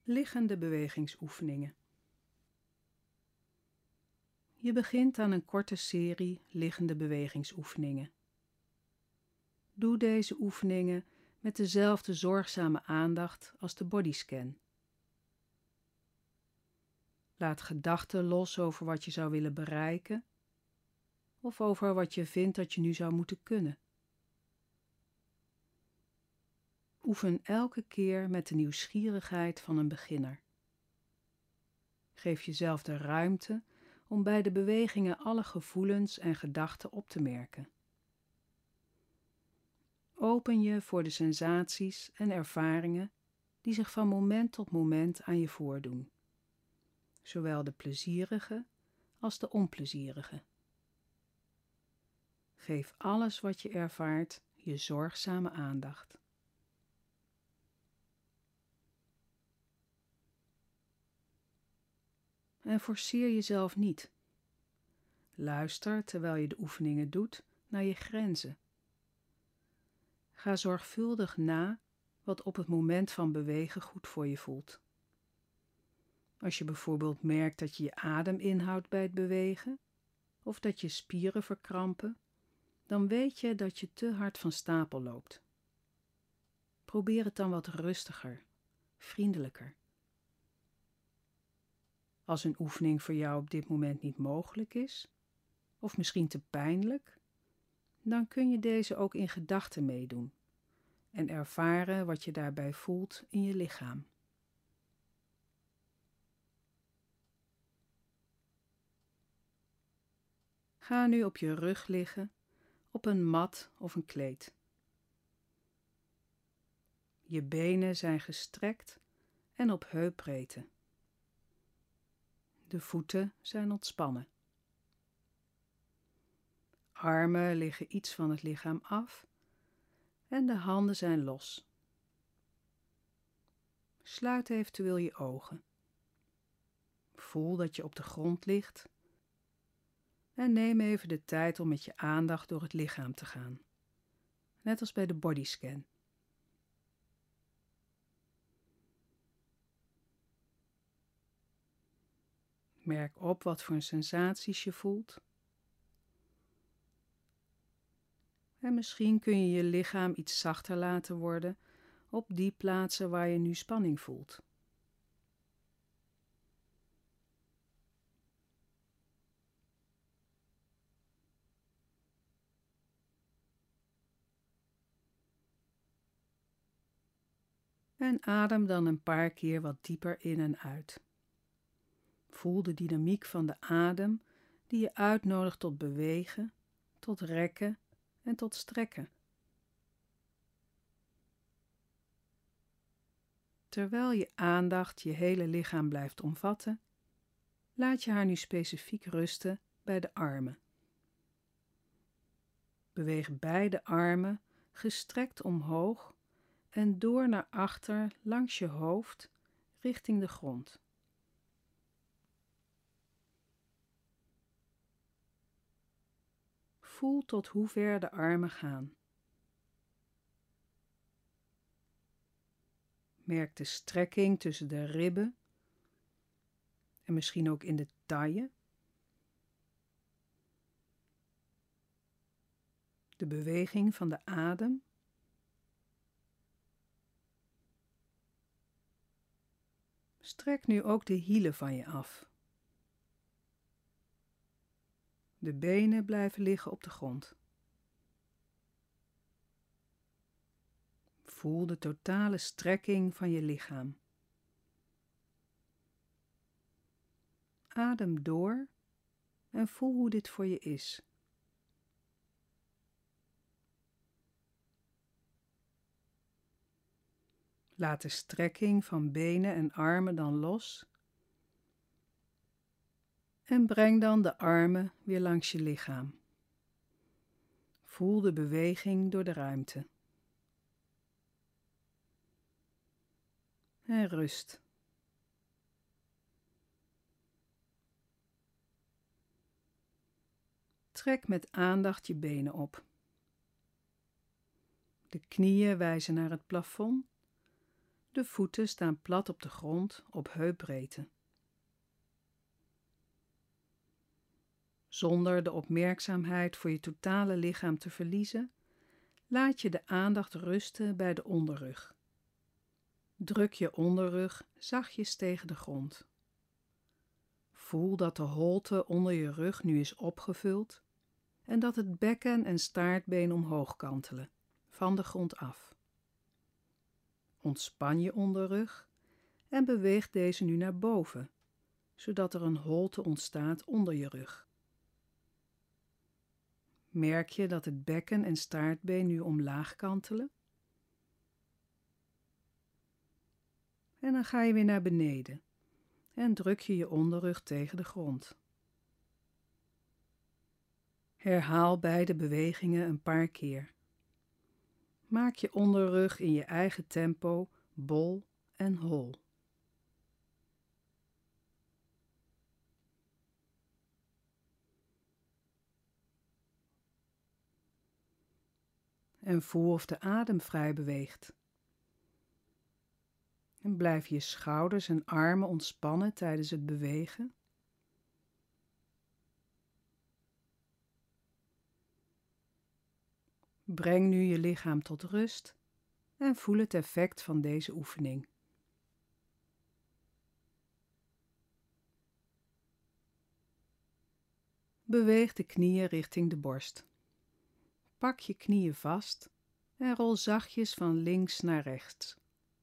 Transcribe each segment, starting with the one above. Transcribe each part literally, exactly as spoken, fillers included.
Liggende bewegingsoefeningen. Je begint aan een korte serie liggende bewegingsoefeningen. Doe deze oefeningen met dezelfde zorgzame aandacht als de bodyscan. Laat gedachten los over wat je zou willen bereiken of over wat je vindt dat je nu zou moeten kunnen. Oefen elke keer met de nieuwsgierigheid van een beginner. Geef jezelf de ruimte om bij de bewegingen alle gevoelens en gedachten op te merken. Open je voor de sensaties en ervaringen die zich van moment tot moment aan je voordoen, zowel de plezierige als de onplezierige. Geef alles wat je ervaart je zorgzame aandacht. En forceer jezelf niet. Luister terwijl je de oefeningen doet naar je grenzen. Ga zorgvuldig na wat op het moment van bewegen goed voor je voelt. Als je bijvoorbeeld merkt dat je je adem inhoudt bij het bewegen, of dat je spieren verkrampen, dan weet je dat je te hard van stapel loopt. Probeer het dan wat rustiger, vriendelijker. Als een oefening voor jou op dit moment niet mogelijk is, of misschien te pijnlijk, dan kun je deze ook in gedachten meedoen en ervaren wat je daarbij voelt in je lichaam. Ga nu op je rug liggen, op een mat of een kleed. Je benen zijn gestrekt en op heupbreedte. De voeten zijn ontspannen. Armen liggen iets van het lichaam af en de handen zijn los. Sluit eventueel je ogen. Voel dat je op de grond ligt en neem even de tijd om met je aandacht door het lichaam te gaan, net als bij de bodyscan. Merk op wat voor sensaties je voelt. En misschien kun je je lichaam iets zachter laten worden op die plaatsen waar je nu spanning voelt. En adem dan een paar keer wat dieper in en uit. Voel de dynamiek van de adem die je uitnodigt tot bewegen, tot rekken en tot strekken. Terwijl je aandacht je hele lichaam blijft omvatten, laat je haar nu specifiek rusten bij de armen. Beweeg beide armen gestrekt omhoog en door naar achter langs je hoofd richting de grond. Voel tot hoe ver de armen gaan. Merk de strekking tussen de ribben en misschien ook in de taille. De beweging van de adem. Strek nu ook de hielen van je af. De benen blijven liggen op de grond. Voel de totale strekking van je lichaam. Adem door en voel hoe dit voor je is. Laat de strekking van benen en armen dan los en breng dan de armen weer langs je lichaam. Voel de beweging door de ruimte. En rust. Trek met aandacht je benen op. De knieën wijzen naar het plafond. De voeten staan plat op de grond op heupbreedte. Zonder de opmerkzaamheid voor je totale lichaam te verliezen, laat je de aandacht rusten bij de onderrug. Druk je onderrug zachtjes tegen de grond. Voel dat de holte onder je rug nu is opgevuld en dat het bekken en staartbeen omhoog kantelen, van de grond af. Ontspan je onderrug en beweeg deze nu naar boven, zodat er een holte ontstaat onder je rug. Merk je dat het bekken en staartbeen nu omlaag kantelen? En dan ga je weer naar beneden en druk je je onderrug tegen de grond. Herhaal beide bewegingen een paar keer. Maak je onderrug in je eigen tempo bol en hol. En voel of de adem vrij beweegt. En blijf je schouders en armen ontspannen tijdens het bewegen. Breng nu je lichaam tot rust en voel het effect van deze oefening. Beweeg de knieën richting de borst. Pak je knieën vast en rol zachtjes van links naar rechts.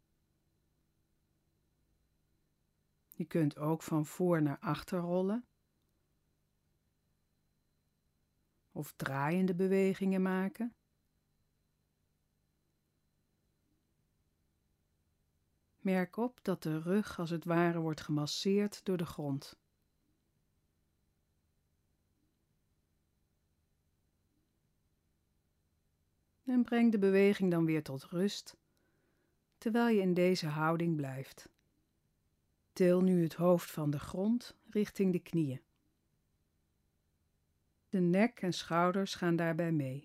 Je kunt ook van voor naar achter rollen of draaiende bewegingen maken. Merk op dat de rug als het ware wordt gemasseerd door de grond. En breng de beweging dan weer tot rust, terwijl je in deze houding blijft. Til nu het hoofd van de grond richting de knieën. De nek en schouders gaan daarbij mee.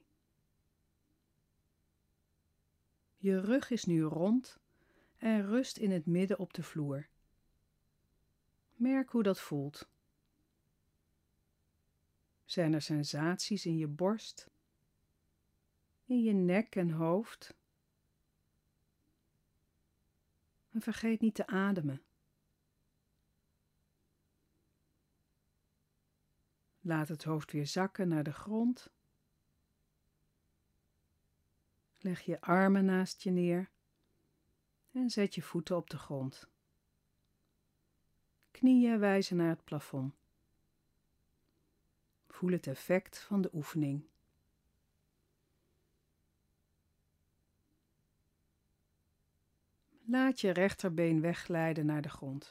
Je rug is nu rond en rust in het midden op de vloer. Merk hoe dat voelt. Zijn er sensaties in je borst, in je nek en hoofd? En vergeet niet te ademen. Laat het hoofd weer zakken naar de grond. Leg je armen naast je neer en zet je voeten op de grond. Knieën wijzen naar het plafond. Voel het effect van de oefening. Laat je rechterbeen wegglijden naar de grond.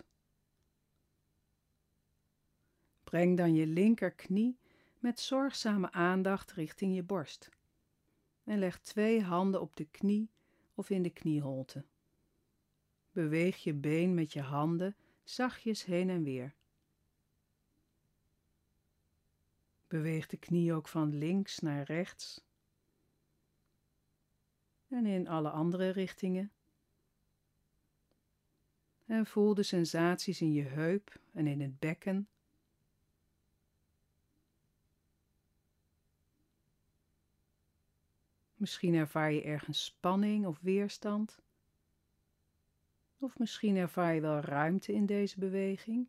Breng dan je linkerknie met zorgzame aandacht richting je borst. En leg twee handen op de knie of in de knieholte. Beweeg je been met je handen zachtjes heen en weer. Beweeg de knie ook van links naar rechts. En in alle andere richtingen. En voel de sensaties in je heup en in het bekken. Misschien ervaar je ergens spanning of weerstand. Of misschien ervaar je wel ruimte in deze beweging.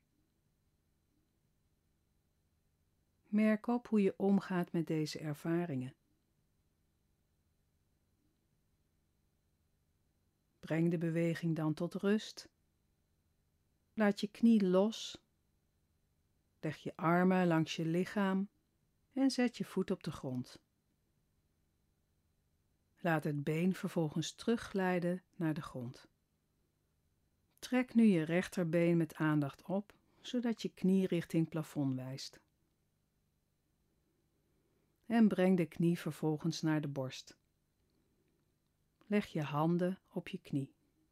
Merk op hoe je omgaat met deze ervaringen. Breng de beweging dan tot rust. Laat je knie los. Leg je armen langs je lichaam en zet je voet op de grond. Laat het been vervolgens terugglijden naar de grond. Trek nu je rechterbeen met aandacht op, zodat je knie richting plafond wijst. En breng de knie vervolgens naar de borst. Leg je handen op je knie.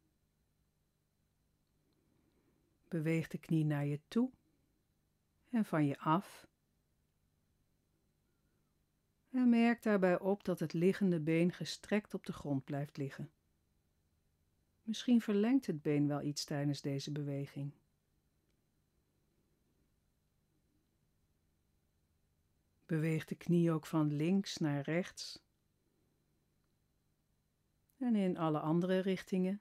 Beweeg de knie naar je toe en van je af. En merk daarbij op dat het liggende been gestrekt op de grond blijft liggen. Misschien verlengt het been wel iets tijdens deze beweging. Beweeg de knie ook van links naar rechts en in alle andere richtingen.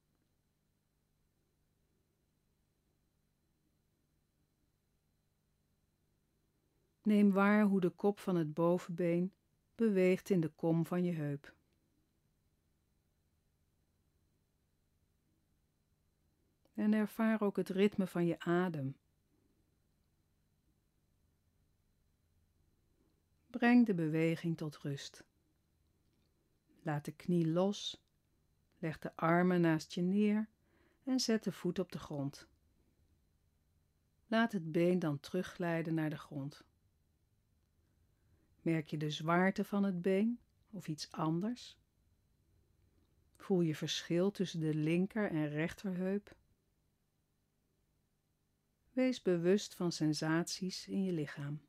Neem waar hoe de kop van het bovenbeen beweegt in de kom van je heup. En ervaar ook het ritme van je adem. Breng de beweging tot rust. Laat de knie los, leg de armen naast je neer en zet de voet op de grond. Laat het been dan terugglijden naar de grond. Merk je de zwaarte van het been of iets anders? Voel je verschil tussen de linker en rechterheup? Wees bewust van sensaties in je lichaam.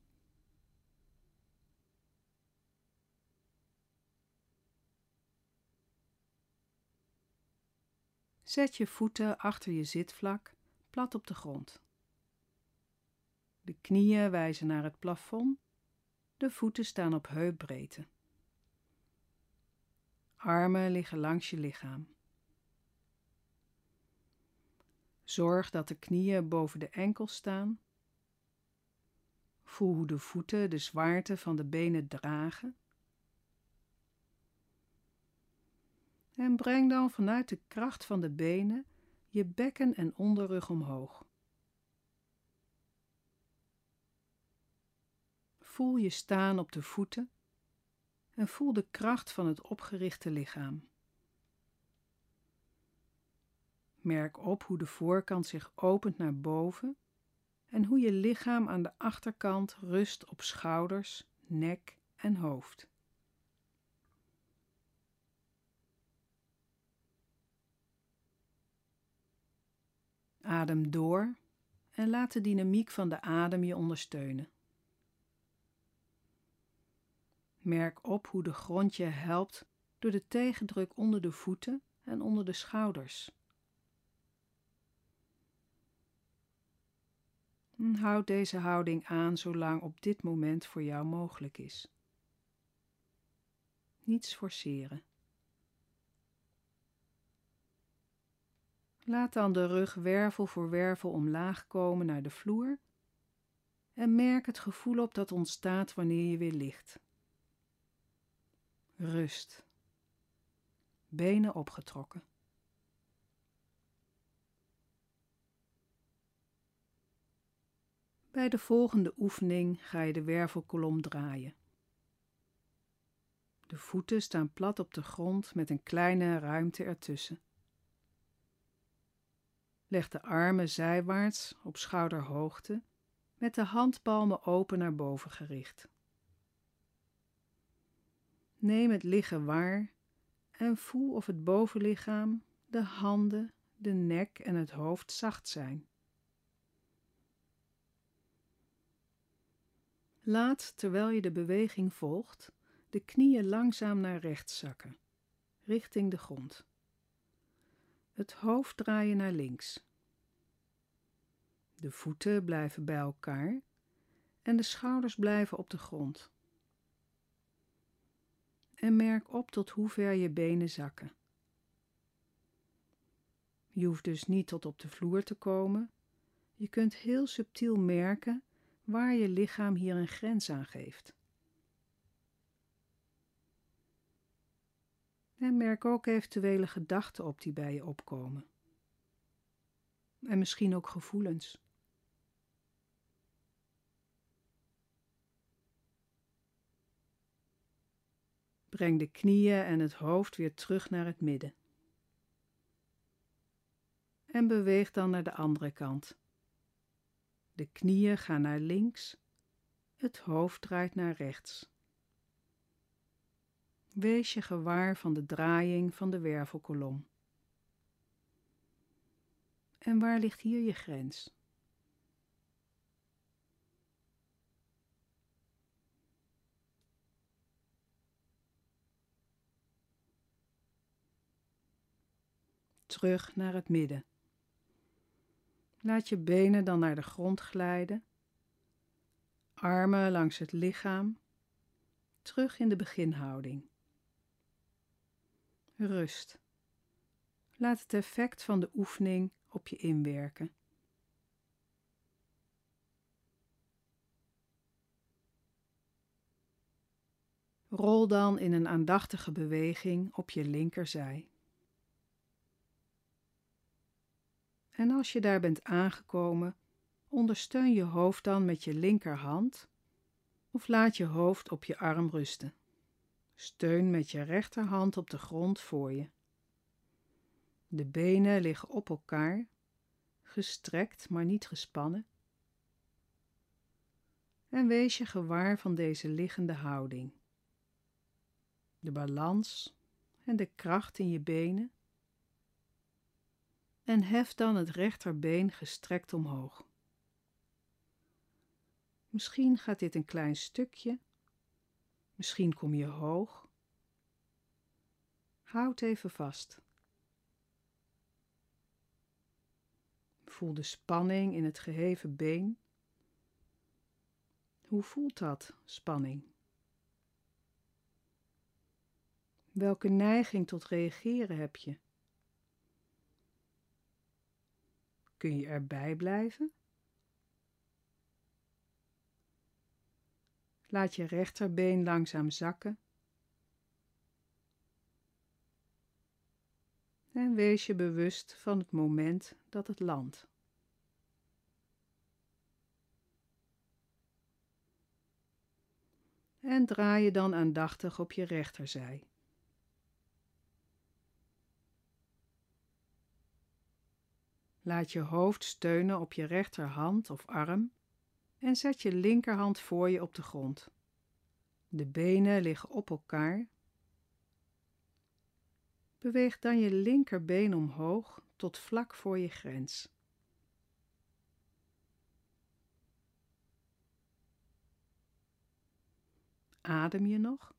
Zet je voeten achter je zitvlak plat op de grond. De knieën wijzen naar het plafond, de voeten staan op heupbreedte. Armen liggen langs je lichaam. Zorg dat de knieën boven de enkels staan. Voel hoe de voeten de zwaarte van de benen dragen. En breng dan vanuit de kracht van de benen je bekken en onderrug omhoog. Voel je staan op de voeten en voel de kracht van het opgerichte lichaam. Merk op hoe de voorkant zich opent naar boven en hoe je lichaam aan de achterkant rust op schouders, nek en hoofd. Adem door en laat de dynamiek van de adem je ondersteunen. Merk op hoe de grond je helpt door de tegendruk onder de voeten en onder de schouders. Houd deze houding aan zolang op dit moment voor jou mogelijk is. Niets forceren. Laat dan de rug wervel voor wervel omlaag komen naar de vloer en merk het gevoel op dat ontstaat wanneer je weer ligt. Rust. Benen opgetrokken. Bij de volgende oefening ga je de wervelkolom draaien. De voeten staan plat op de grond met een kleine ruimte ertussen. Leg de armen zijwaarts op schouderhoogte met de handpalmen open naar boven gericht. Neem het liggen waar en voel of het bovenlichaam, de handen, de nek en het hoofd zacht zijn. Laat, terwijl je de beweging volgt, de knieën langzaam naar rechts zakken, richting de grond. Het hoofd draaien naar links. De voeten blijven bij elkaar en de schouders blijven op de grond. En merk op tot hoe ver je benen zakken. Je hoeft dus niet tot op de vloer te komen. Je kunt heel subtiel merken waar je lichaam hier een grens aan geeft. En merk ook eventuele gedachten op die bij je opkomen. En misschien ook gevoelens. Breng de knieën en het hoofd weer terug naar het midden. En beweeg dan naar de andere kant. De knieën gaan naar links, het hoofd draait naar rechts. Wees je gewaar van de draaiing van de wervelkolom. En waar ligt hier je grens? terug naar het midden. Laat je benen dan naar de grond glijden, armen langs het lichaam, terug in de beginhouding. Rust. Laat het effect van de oefening op je inwerken. Rol dan in een aandachtige beweging op je linkerzij. En als je daar bent aangekomen, ondersteun je hoofd dan met je linkerhand of laat je hoofd op je arm rusten. Steun met je rechterhand op de grond voor je. De benen liggen op elkaar, gestrekt maar niet gespannen. En wees je gewaar van deze liggende houding. De balans en de kracht in je benen. En hef dan het rechterbeen gestrekt omhoog. Misschien gaat dit een klein stukje, misschien kom je hoog. Houd even vast. Voel de spanning in het geheven been. Hoe voelt dat, spanning? Welke neiging tot reageren heb je? Kun je erbij blijven? Laat je rechterbeen langzaam zakken. En wees je bewust van het moment dat het landt. En draai je dan aandachtig op je rechterzij. Laat je hoofd steunen op je rechterhand of arm en zet je linkerhand voor je op de grond. De benen liggen op elkaar. Beweeg dan je linkerbeen omhoog tot vlak voor je grens. Adem je nog?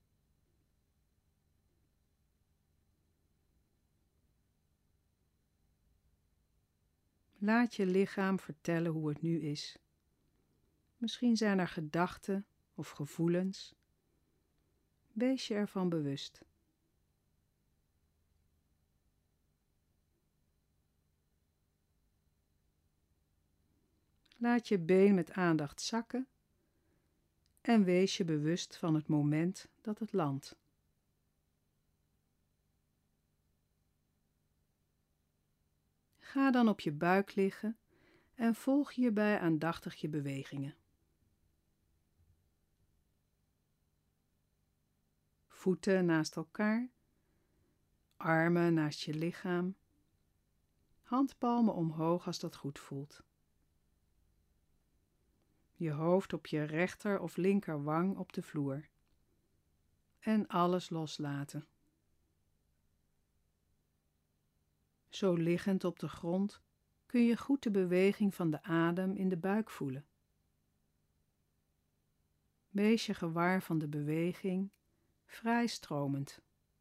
Laat je lichaam vertellen hoe het nu is. Misschien zijn er gedachten of gevoelens. Wees je ervan bewust. Laat je been met aandacht zakken en wees je bewust van het moment dat het landt. Ga dan op je buik liggen en volg hierbij aandachtig je bewegingen. Voeten naast elkaar, armen naast je lichaam, handpalmen omhoog als dat goed voelt. Je hoofd op je rechter of linker wang op de vloer. En alles loslaten. Zo liggend op de grond kun je goed de beweging van de adem in de buik voelen. Wees je gewaar van de beweging, vrij stromend.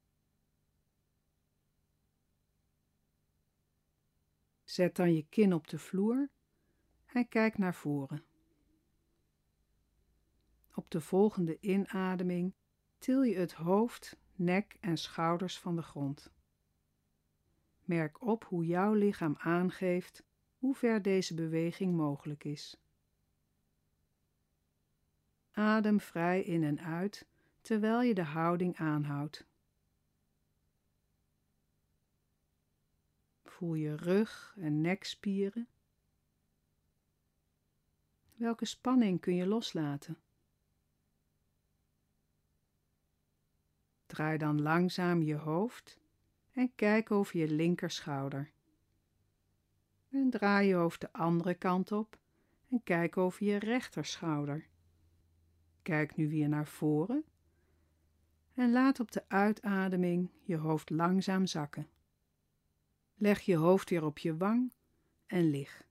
Zet dan je kin op de vloer en kijk naar voren. Op de volgende inademing til je het hoofd, nek en schouders van de grond. Merk op hoe jouw lichaam aangeeft hoe ver deze beweging mogelijk is. Adem vrij in en uit terwijl je de houding aanhoudt. Voel je rug en nekspieren. Welke spanning kun je loslaten? Draai dan langzaam je hoofd en kijk over je linkerschouder. En draai je hoofd de andere kant op en kijk over je rechterschouder. Kijk nu weer naar voren en laat op de uitademing je hoofd langzaam zakken. Leg je hoofd weer op je wang en lig.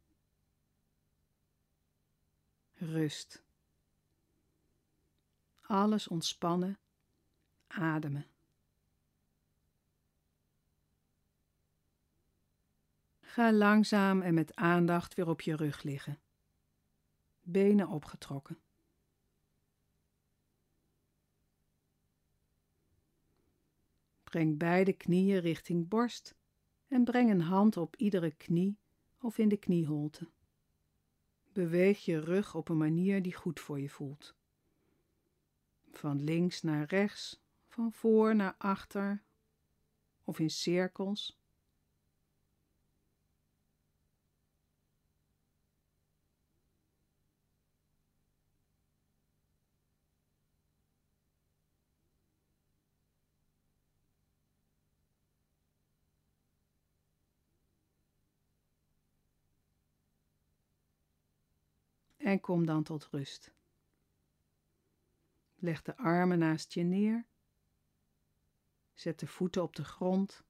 Rust. Alles ontspannen, ademen. Ga langzaam en met aandacht weer op je rug liggen. Benen opgetrokken. Breng beide knieën richting borst en breng een hand op iedere knie of in de knieholte. Beweeg je rug op een manier die goed voor je voelt. Van links naar rechts, van voor naar achter of in cirkels. En kom dan tot rust. Leg de armen naast je neer. Zet de voeten op de grond.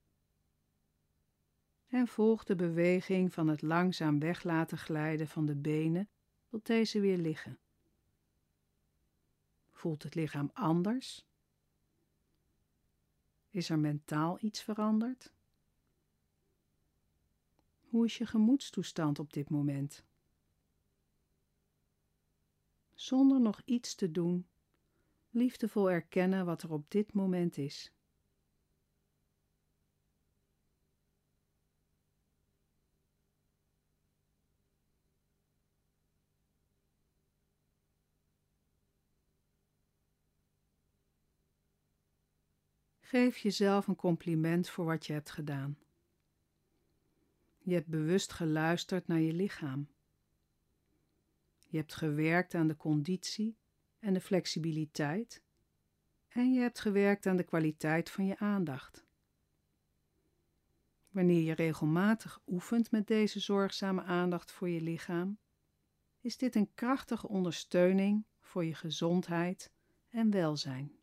En volg de beweging van het langzaam weg laten glijden van de benen tot deze weer liggen. Voelt het lichaam anders? Is er mentaal iets veranderd? Hoe is je gemoedstoestand op dit moment? Zonder nog iets te doen, liefdevol erkennen wat er op dit moment is. Geef jezelf een compliment voor wat je hebt gedaan. Je hebt bewust geluisterd naar je lichaam. Je hebt gewerkt aan de conditie en de flexibiliteit en je hebt gewerkt aan de kwaliteit van je aandacht. Wanneer je regelmatig oefent met deze zorgzame aandacht voor je lichaam, is dit een krachtige ondersteuning voor je gezondheid en welzijn.